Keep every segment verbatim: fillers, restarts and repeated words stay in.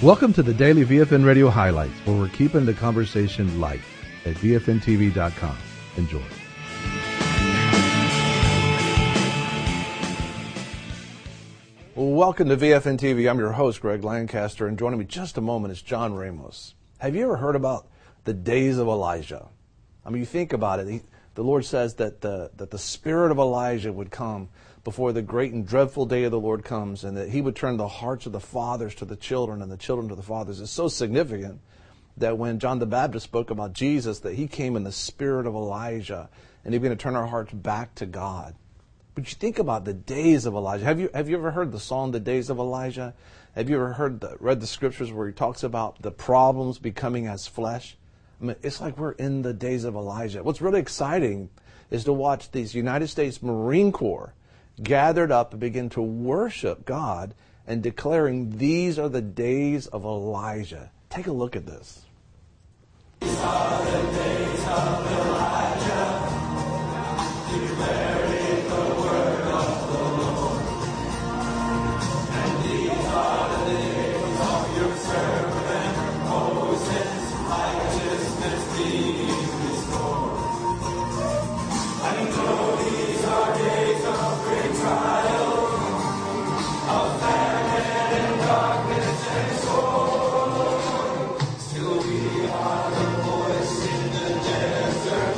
Welcome to the Daily V F N Radio Highlights, where we're keeping the conversation light at V F N T V dot com. Enjoy. Welcome to V F N T V. I'm your host, Greg Lancaster, and joining me just a moment is John Ramos. Have you ever heard about the days of Elijah? I mean, you think about it. He, the Lord says that the, that the spirit of Elijah would come before the great and dreadful day of the Lord comes, and that he would turn the hearts of the fathers to the children and the children to the fathers. It's so significant that when John the Baptist spoke about Jesus, that he came in the spirit of Elijah, and he's going to turn our hearts back to God. But you think about the days of Elijah. Have you have you ever heard the song, The Days of Elijah? Have you ever heard the, read the scriptures where he talks about the problems becoming as flesh? I mean, it's like we're in the days of Elijah. What's really exciting is to watch these United States Marine Corps gathered up and begin to worship God and declaring these are the days of Elijah. Take a look at this. These are the days of Elijah, declaring the word of the Lord. And these are the days of your servant Moses, righteousness being restored. I know these are days of great trial, of famine and darkness and sorrow. Still we are the voice in the desert.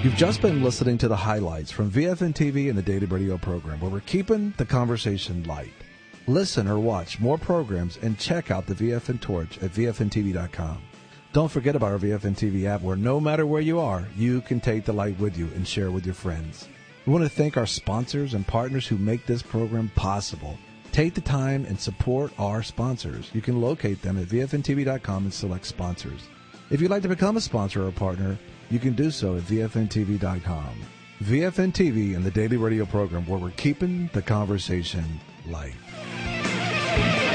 You've just been listening to the highlights from V F N T V and the Daily Radio program, where we're keeping the conversation light. Listen or watch more programs and check out the V F N Torch at V F N T V dot com. Don't forget about our V F N T V app, where no matter where you are, you can take the light with you and share with your friends. We want to thank our sponsors and partners who make this program possible. Take the time and support our sponsors. You can locate them at V F N T V dot com and select sponsors. If you'd like to become a sponsor or a partner, you can do so at V F N T V dot com. V F N T V and the Daily Radio program, where we're keeping the conversation light.